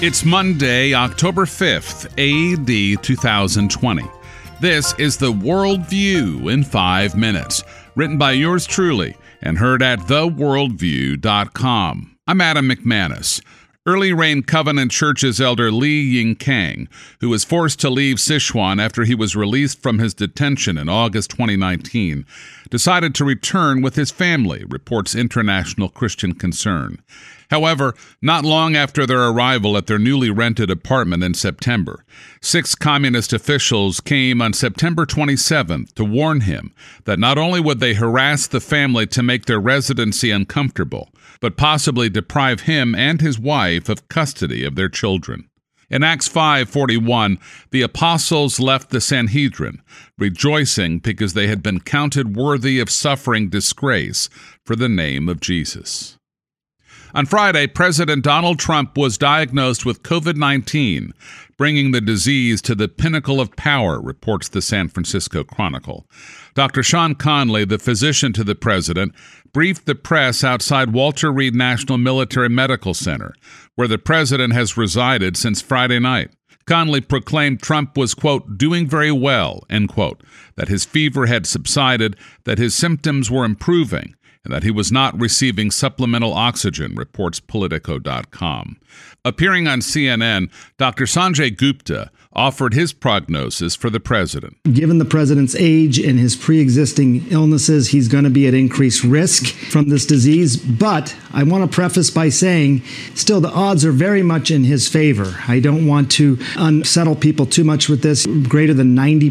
It's Monday, October 5th, A.D. 2020. This is the World View in 5 minutes, written by yours truly and heard at theworldview.com. I'm Adam McManus. Early Rain Covenant Church's elder Li Ying Kang, who was forced to leave Sichuan after he was released from his detention in August 2019, decided to return with his family, reports International Christian Concern. However, not long after their arrival at their newly rented apartment in September, 6 communist officials came on September 27th to warn him that not only would they harass the family to make their residency uncomfortable, but possibly deprive him and his wife of custody of their children. In Acts 5:41, the apostles left the Sanhedrin, rejoicing because they had been counted worthy of suffering disgrace for the name of Jesus. On Friday, President Donald Trump was diagnosed with COVID-19, bringing the disease to the pinnacle of power, reports the San Francisco Chronicle. Dr. Sean Conley, the physician to the president, briefed the press outside Walter Reed National Military Medical Center, where the president has resided since Friday night. Conley proclaimed Trump was, quote, doing very well, end quote, that his fever had subsided, that his symptoms were improving, and that he was not receiving supplemental oxygen, reports Politico.com. Appearing on CNN, Dr. Sanjay Gupta offered his prognosis for the president. Given the president's age and his pre-existing illnesses, he's going to be at increased risk from this disease. But I want to preface by saying, still, the odds are very much in his favor. I don't want to unsettle people too much with this. Greater than 90%,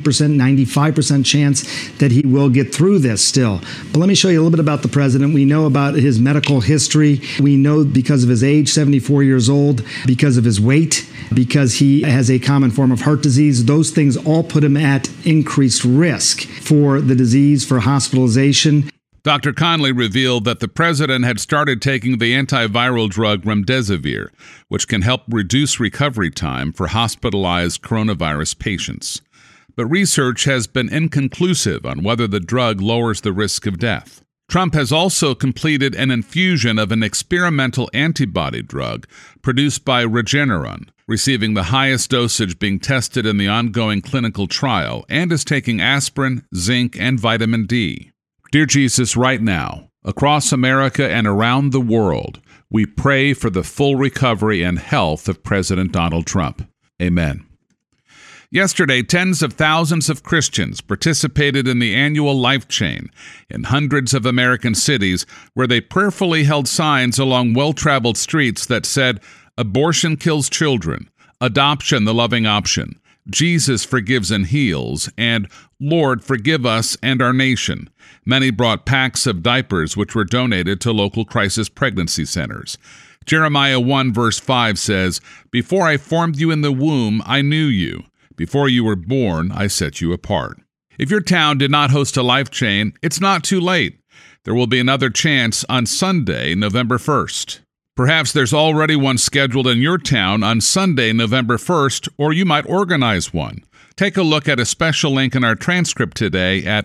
95% chance that he will get through this still. But let me show you a little bit about the president. We know about his medical history. We know because of his age, 74 years old, because of his weight, because he has a common form of heart disease. Those things all put him at increased risk for the disease, for hospitalization. Dr. Conley revealed that the president had started taking the antiviral drug remdesivir, which can help reduce recovery time for hospitalized coronavirus patients. But research has been inconclusive on whether the drug lowers the risk of death. Trump has also completed an infusion of an experimental antibody drug produced by Regeneron, receiving the highest dosage being tested in the ongoing clinical trial, and is taking aspirin, zinc, and vitamin D. Dear Jesus, right now, across America and around the world, we pray for the full recovery and health of President Donald Trump. Amen. Yesterday, tens of thousands of Christians participated in the annual Life Chain in hundreds of American cities, where they prayerfully held signs along well-traveled streets that said, "Abortion kills children, adoption the loving option, Jesus forgives and heals, and Lord, forgive us and our nation." Many brought packs of diapers, which were donated to local crisis pregnancy centers. Jeremiah 1 verse 5 says, "Before I formed you in the womb, I knew you. Before you were born, I set you apart." If your town did not host a Life Chain, it's not too late. There will be another chance on Sunday, November 1st. Perhaps there's already one scheduled in your town on Sunday, November 1st, or you might organize one. Take a look at a special link in our transcript today at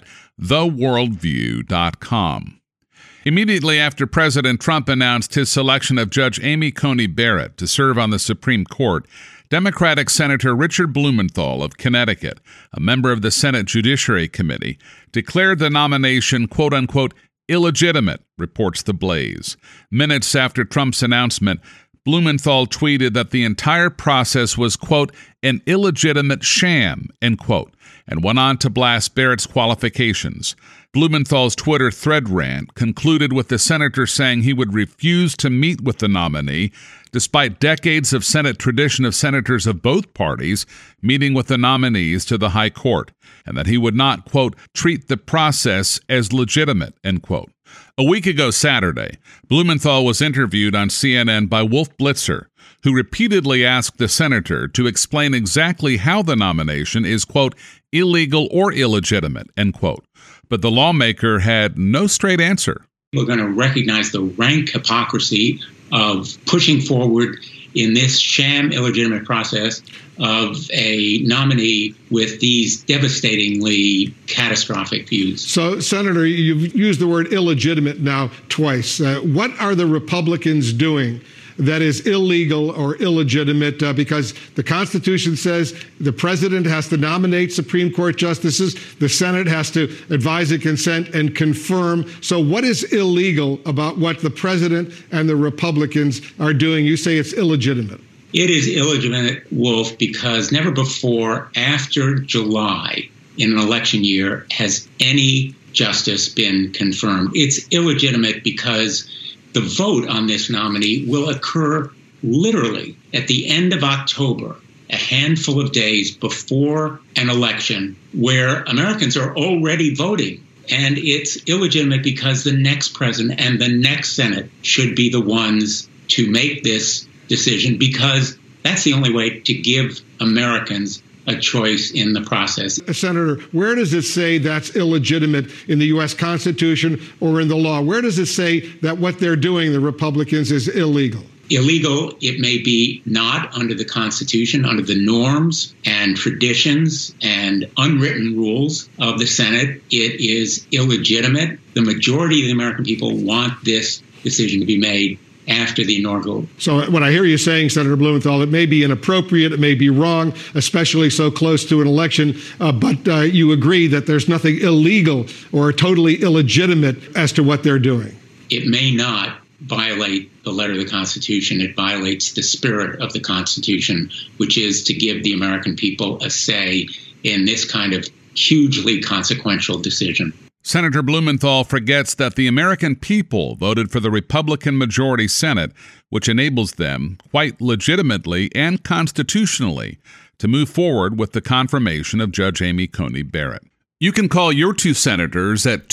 theworldview.com. Immediately after President Trump announced his selection of Judge Amy Coney Barrett to serve on the Supreme Court, Democratic Senator Richard Blumenthal of Connecticut, a member of the Senate Judiciary Committee, declared the nomination, quote-unquote, illegitimate, reports The Blaze. Minutes after Trump's announcement, Blumenthal tweeted that the entire process was, quote, an illegitimate sham, end quote, and went on to blast Barrett's qualifications. Blumenthal's Twitter thread rant concluded with the senator saying he would refuse to meet with the nominee, despite decades of Senate tradition of senators of both parties meeting with the nominees to the high court, and that he would not, quote, treat the process as legitimate, end quote. A week ago Saturday, Blumenthal was interviewed on CNN by Wolf Blitzer, who repeatedly asked the senator to explain exactly how the nomination is, quote, illegal or illegitimate, end quote. But the lawmaker had no straight answer. We're going to recognize the rank hypocrisy of pushing forward in this sham illegitimate process of a nominee with these devastatingly catastrophic views. So, Senator, you've used the word illegitimate now twice. What are the Republicans doing that is illegal or illegitimate? Because the Constitution says the president has to nominate Supreme Court justices, the Senate has to advise and consent and confirm. So what is illegal about what the president and the Republicans are doing? You say it's illegitimate. It is illegitimate, Wolf, because never before after July in an election year has any justice been confirmed. It's illegitimate because the vote on this nominee will occur literally at the end of October, a handful of days before an election where Americans are already voting. And it's illegitimate because the next president and the next Senate should be the ones to make this decision, because that's the only way to give Americans a choice in the process. Senator, where does it say that's illegitimate in the U.S. Constitution or in the law? Where does it say that what they're doing, the Republicans, is illegal? Illegal, it may be not under the Constitution, under the norms and traditions and unwritten rules of the Senate. It is illegitimate. The majority of the American people want this decision to be made after the inaugural. So what I hear you saying, Senator Blumenthal, it may be inappropriate, it may be wrong, especially so close to an election, but you agree that there's nothing illegal or totally illegitimate as to what they're doing. It may not violate the letter of the Constitution. It violates the spirit of the Constitution, which is to give the American people a say in this kind of hugely consequential decision. Senator Blumenthal forgets that the American people voted for the Republican majority Senate, which enables them, quite legitimately and constitutionally, to move forward with the confirmation of Judge Amy Coney Barrett. You can call your two senators at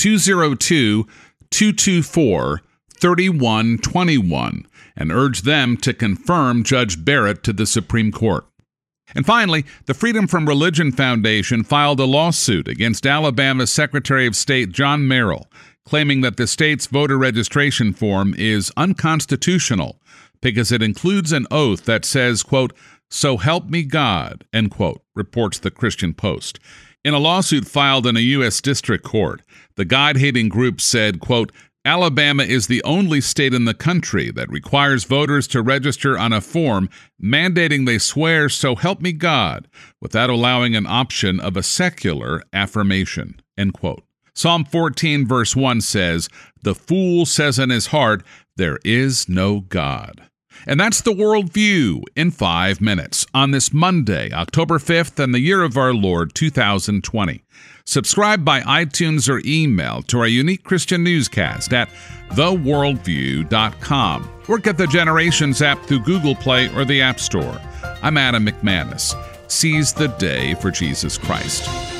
202-224-3121 and urge them to confirm Judge Barrett to the Supreme Court. And finally, the Freedom from Religion Foundation filed a lawsuit against Alabama's Secretary of State John Merrill, claiming that the state's voter registration form is unconstitutional because it includes an oath that says, quote, "So help me God," end quote, reports the Christian Post. In a lawsuit filed in a U.S. district court, the God-hating group said, quote, "Alabama is the only state in the country that requires voters to register on a form mandating they swear, 'So help me God,' without allowing an option of a secular affirmation," end quote. Psalm 14 verse 1 says, "The fool says in his heart, there is no God." And that's the Worldview in 5 minutes on this Monday, October 5th, and the year of our Lord, 2020. Subscribe by iTunes or email to our unique Christian newscast at theworldview.com or get the Generations app through Google Play or the App Store. I'm Adam McManus. Seize the day for Jesus Christ.